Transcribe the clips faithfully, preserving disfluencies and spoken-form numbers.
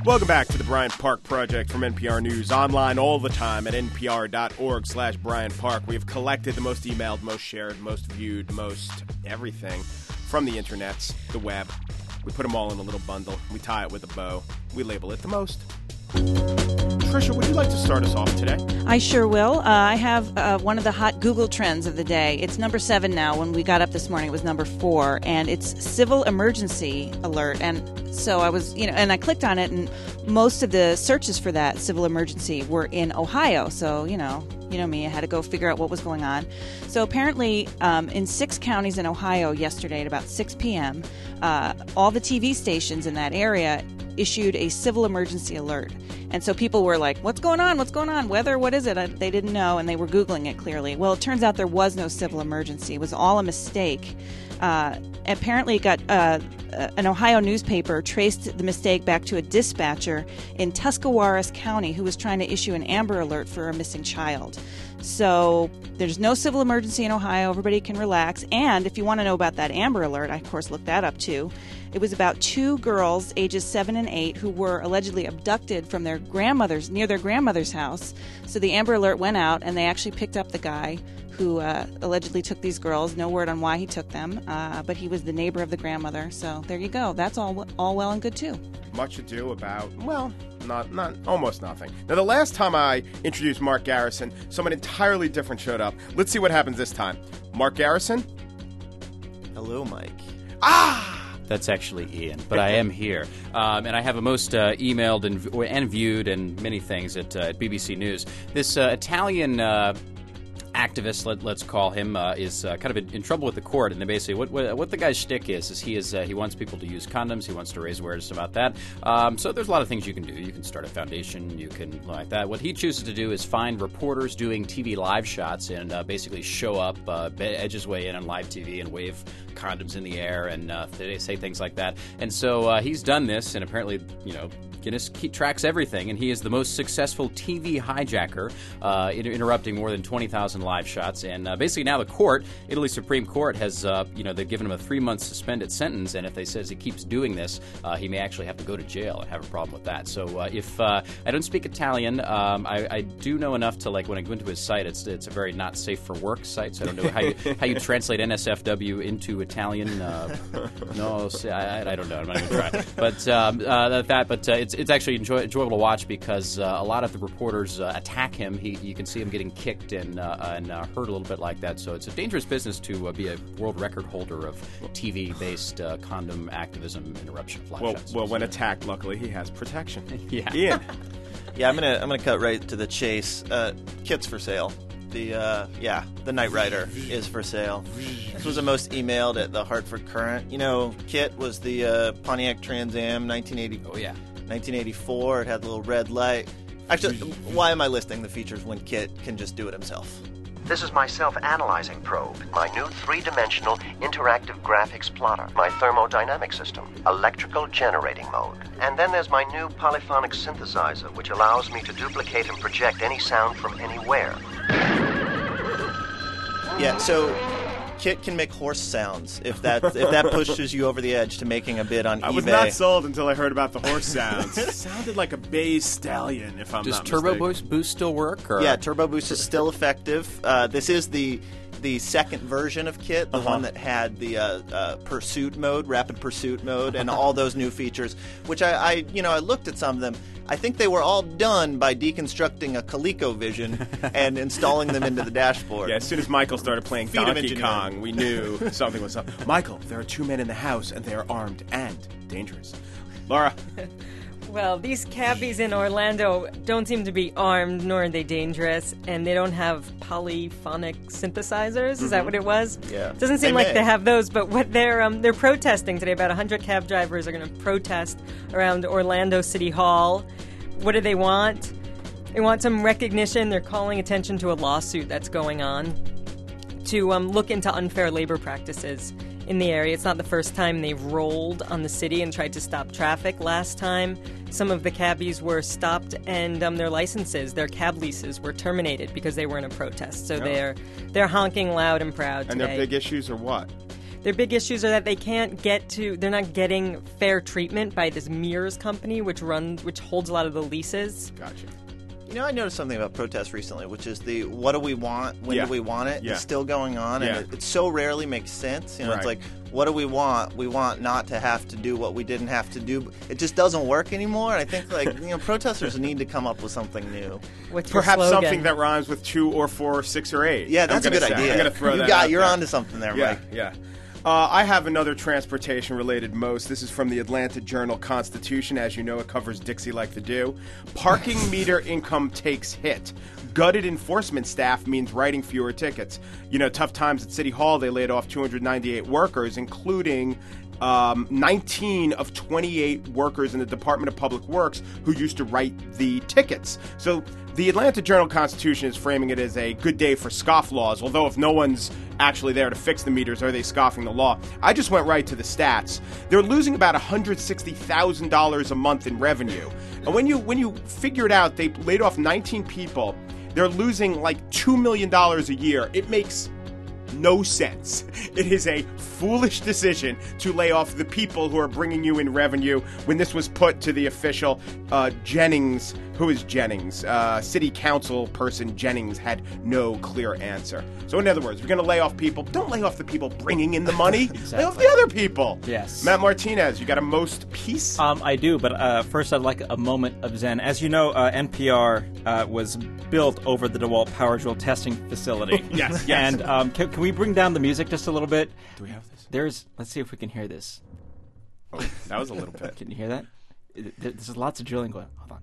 Welcome back to the Bryant Park Project from N P R News, online all the time at npr.org slash Bryant Park. We have collected the most emailed, most shared, most viewed, most everything from the internets, the web. We put them all in a little bundle. We tie it with a bow. We label it the most. Tricia, would you like to start us off today? I sure will. Uh, I have uh, one of the hot Google trends of the day. It's number seven now. When we got up this morning, it was number four, and it's civil emergency alert. And so I was, you know, and I clicked on it, and most of the searches for that civil emergency were in Ohio. So, you know, you know me, I had to go figure out what was going on. So apparently, um, in six counties in Ohio yesterday at about six p.m., uh, all the T V stations in that area issued a civil emergency alert. And so people were like, what's going on? What's going on? Weather? What is it? I, they didn't know, and they were Googling it clearly. Well, it turns out there was no civil emergency. It was all a mistake. Uh, apparently, it got uh, an Ohio newspaper traced the mistake back to a dispatcher in Tuscarawas County who was trying to issue an Amber Alert for a missing child. So there's no civil emergency in Ohio. Everybody can relax. And if you want to know about that Amber Alert, I, of course, looked that up, too. It was about two girls, ages seven and eight, who were allegedly abducted from their grandmother's, near their grandmother's house. So the Amber Alert went out, and they actually picked up the guy who uh, allegedly took these girls. No word on why he took them, uh, but he was the neighbor of the grandmother. So there you go. That's all all well and good, too. Much ado about, well, not, not almost nothing. Now, the last time I introduced Mark Garrison, someone entirely different showed up. Let's see what happens this time. Mark Garrison? Hello, Mike. Ah! That's actually Ian, but I am here. Um, and I have a most uh, emailed and, and viewed and many things at, uh, at B B C News. This uh, Italian uh, activist, let, let's call him, uh, is uh, kind of in, in trouble with the court. And then basically what, what what the guy's shtick is, is he is uh, he wants people to use condoms. He wants to raise awareness about that. Um, so there's a lot of things you can do. You can start a foundation. You can like that. What he chooses to do is find reporters doing T V live shots and uh, basically show up, uh, edge his way in on live T V and wave condoms in the air and uh, they say things like that. And so uh, he's done this, and apparently, you know, Guinness tracks everything, and he is the most successful T V hijacker, uh, inter- interrupting more than twenty thousand live shots. And uh, basically now the court, Italy's Supreme Court, has, uh, you know, they've given him a three-month suspended sentence, and if they says he keeps doing this, uh, he may actually have to go to jail and have a problem with that. So uh, if uh, I don't speak Italian, um, I, I do know enough to, like, when I go into his site, it's it's a very not safe for work site, so I don't know how you, how you translate N S F W into Italian. Uh, no, I, I don't know. I'm not even trying. But um, uh, that, but uh, it's it's actually enjoy, enjoyable to watch because uh, a lot of the reporters uh, attack him. He, you can see him getting kicked and uh, and uh, hurt a little bit like that. So it's a dangerous business to uh, be a world record holder of T V-based uh, condom activism interruption of live Well, shots. well, when attacked, luckily he has protection. Yeah. Ian. Yeah, I'm gonna I'm gonna cut right to the chase. Uh, kit's for sale. The uh, yeah, the Knight Rider is for sale. This was the most emailed at the Hartford Courant. You know, Kit was the uh, Pontiac Trans Am, nineteen eighty. Oh yeah, nineteen eighty-four. It had the little red light. Actually, why am I listing the features when Kit can just do it himself? This is my self-analyzing probe, my new three-dimensional interactive graphics plotter, my thermodynamic system, electrical generating mode. And then there's my new polyphonic synthesizer, which allows me to duplicate and project any sound from anywhere. Yeah, so Kit can make horse sounds if that if that pushes you over the edge to making a bid on I eBay. was not sold until I heard about the horse sounds. It sounded like a bay stallion, if I'm Does not Turbo mistaken. Boost, Boost still work? Or? Yeah, Turbo Boost is still effective. Uh, this is the the second version of Kit, the Uh-huh. one that had the uh, uh, pursuit mode, rapid pursuit mode, and all those new features. Which I, I, you know, I looked at some of them. I think they were all done by deconstructing a ColecoVision and installing them into the dashboard. Yeah, as soon as Michael started playing Feat of Donkey engineering. Kong, we knew something was up. Michael, there are two men in the house, and they are armed and dangerous. Laura. Well, these cabbies in Orlando don't seem to be armed, nor are they dangerous, and they don't have polyphonic synthesizers. Is that what it was? Yeah. Doesn't seem They like may. they have those, but what they're um, they're protesting today. About one hundred cab drivers are going to protest around Orlando City Hall. What do they want? They want some recognition. They're calling attention to a lawsuit that's going on to um, look into unfair labor practices in the area. It's not the first time they've rolled on the city and tried to stop traffic. Last time, some of the cabbies were stopped and um, their licenses, their cab leases, were terminated because they were in a protest. So Oh. they're they're honking loud and proud And today. their big issues are what? Their big issues are that they can't get to, they're not getting fair treatment by this Mears company, which runs, which holds a lot of the leases. Gotcha. You know, I noticed something about protests recently, which is the what do we want, when Yeah. do we want it, Yeah. is still going on, Yeah. and it, it so rarely makes sense. You know, Right. it's like, what do we want? We want not to have to do what we didn't have to do. It just doesn't work anymore, and I think, like, you know, protesters need to come up with something new. What's your Perhaps slogan? something that rhymes with two or four or six or eight. Yeah, I'm that's a gonna good say. idea. I'm going to throw you that got, out You're there. onto something there, Yeah, Mike. yeah. Uh, I have another transportation-related most. This is from the Atlanta Journal-Constitution. As you know, it covers Dixie like the dew. Parking meter income takes hit. Gutted enforcement staff means writing fewer tickets. You know, tough times at City Hall. They laid off two hundred ninety-eight workers, including um, nineteen of twenty-eight workers in the Department of Public Works who used to write the tickets. So the Atlanta Journal-Constitution is framing it as a good day for scofflaws, although if no one's actually there to fix the meters, are they scoffing the law? I just went right to the stats. They're losing about one hundred sixty thousand dollars a month in revenue. And when you when you figure it out, they laid off nineteen people. They're losing like two million dollars a year. It makes no sense. It is a foolish decision to lay off the people who are bringing you in revenue. When this was put to the official, uh, Jennings, who is Jennings? Uh, City Council person Jennings had no clear answer. So in other words, we're going to lay off people. Don't lay off the people bringing in the money. Exactly. Lay off the other people. Yes. Matt Martinez, you got a most piece? Um, I do, but uh, first I'd like a moment of zen. As you know, uh, N P R uh, was built over the DeWalt Power Drill testing facility. Yes, yes. And um, can, can we bring down the music just a little bit? Do we have this? There's. Let's see if we can hear this. Oh, that was a little bit. Can you hear that? There's lots of drilling going. Hold on.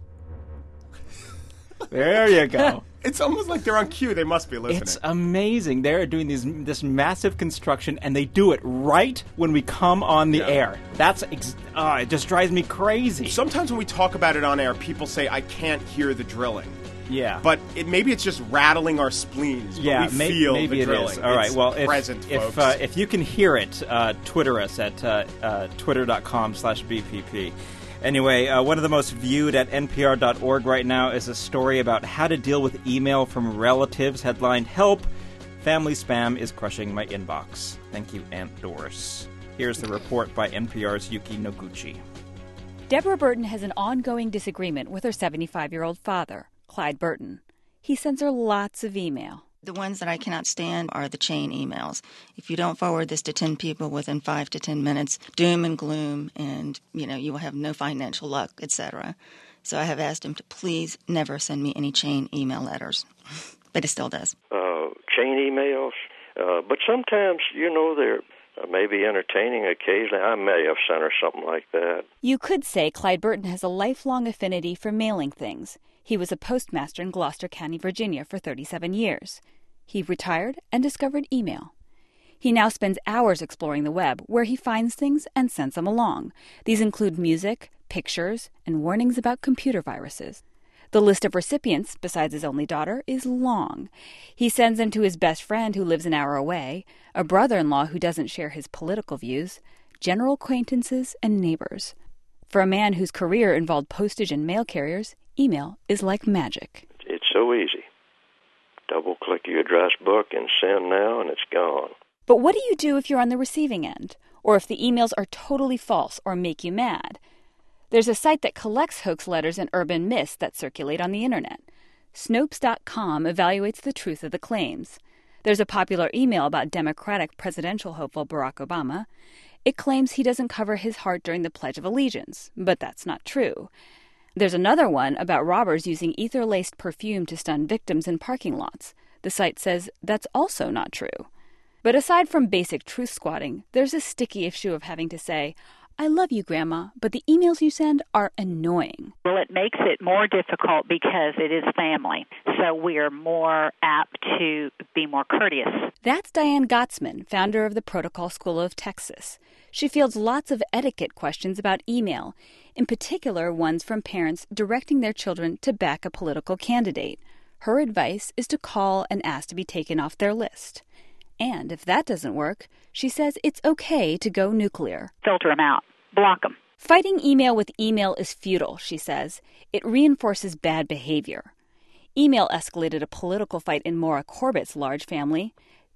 There you go. It's almost like they're on cue. They must be listening. It's amazing. They're doing these this massive construction, and they do it right when we come on the Yeah. air. That's ex- oh, it just drives me crazy. Sometimes when we talk about it on air, people say, I can't hear the drilling. yeah, But it, maybe it's just rattling our spleens. But yeah, we may- feel maybe the it drilling. is. All right. It's Well, if present, if folks. uh, if you can hear it, uh, Twitter us at uh, uh, twitter dot com slash B P P. Anyway, uh, one of the most viewed at N P R dot org right now is a story about how to deal with email from relatives, headlined, Help, Family Spam is Crushing My Inbox. Thank you, Aunt Doris. Here's the report by N P R's Yuki Noguchi. Deborah Burton has an ongoing disagreement with her seventy-five-year-old father, Clyde Burton. He sends her lots of email. The ones that I cannot stand are the chain emails. If you don't forward this to ten people within five to ten minutes, doom and gloom, and, you know, you will have no financial luck, et cetera. So I have asked him to please never send me any chain email letters. But he still does. Uh, chain emails. Uh, but sometimes, you know, they're uh, maybe entertaining occasionally. I may have sent her something like that. You could say Clyde Burton has a lifelong affinity for mailing things. He was a postmaster in Gloucester County, Virginia for thirty-seven years. He retired and discovered email. He now spends hours exploring the web, where he finds things and sends them along. These include music, pictures, and warnings about computer viruses. The list of recipients, besides his only daughter, is long. He sends them to his best friend who lives an hour away, a brother-in-law who doesn't share his political views, general acquaintances, and neighbors. For a man whose career involved postage and mail carriers, email is like magic. It's so easy. Double-click your address book and send now, and it's gone. But what do you do if you're on the receiving end? Or if the emails are totally false or make you mad? There's a site that collects hoax letters and urban myths that circulate on the internet. Snopes dot com evaluates the truth of the claims. There's a popular email about Democratic presidential hopeful Barack Obama. It claims he doesn't cover his heart during the Pledge of Allegiance, but that's not true. There's another one about robbers using ether-laced perfume to stun victims in parking lots. The site says that's also not true. But aside from basic truth squatting, there's a sticky issue of having to say, I love you, Grandma, but the emails you send are annoying. Well, it makes it more difficult because it is family, so we are more apt to be more courteous. That's Diane Gottsman, founder of the Protocol School of Texas. She fields lots of etiquette questions about email, in particular ones from parents directing their children to back a political candidate. Her advice is to call and ask to be taken off their list. And if that doesn't work, she says it's okay to go nuclear. Filter them out. Block them. Fighting email with email is futile, she says. It reinforces bad behavior. Email escalated a political fight in Maura Corbett's large family.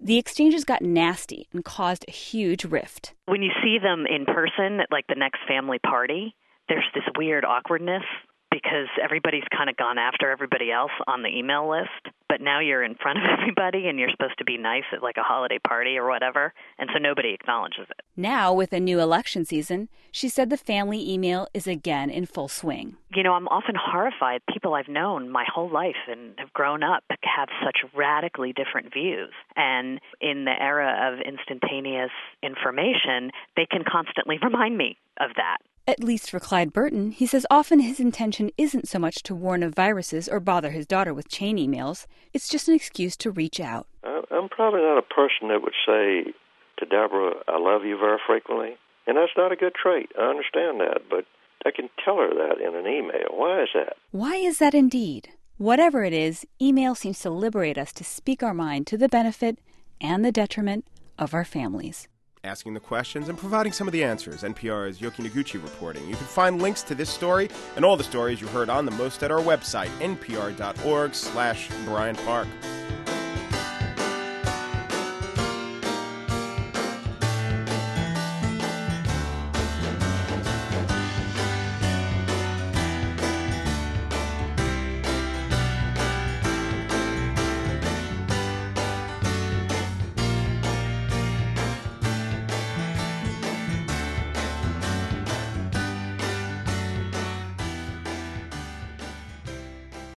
The exchanges got nasty and caused a huge rift. When you see them in person at like the next family party, there's this weird awkwardness because everybody's kind of gone after everybody else on the email list. But now you're in front of everybody and you're supposed to be nice at like a holiday party or whatever. And so nobody acknowledges it. Now, with a new election season, she said the family email is again in full swing. You know, I'm often horrified. People I've known my whole life and have grown up have such radically different views. And in the era of instantaneous information, they can constantly remind me of that. At least for Clyde Burton, he says often his intention isn't so much to warn of viruses or bother his daughter with chain emails. It's just an excuse to reach out. I'm probably not a person that would say to Deborah, I love you very frequently. And that's not a good trait. I understand that, but I can tell her that in an email. Why is that? Why is that indeed? Whatever it is, email seems to liberate us to speak our mind to the benefit and the detriment of our families. Asking the questions and providing some of the answers. N P R's Yoki Noguchi reporting. You can find links to this story and all the stories you heard on the most at our website, npr.org slash Brian Park.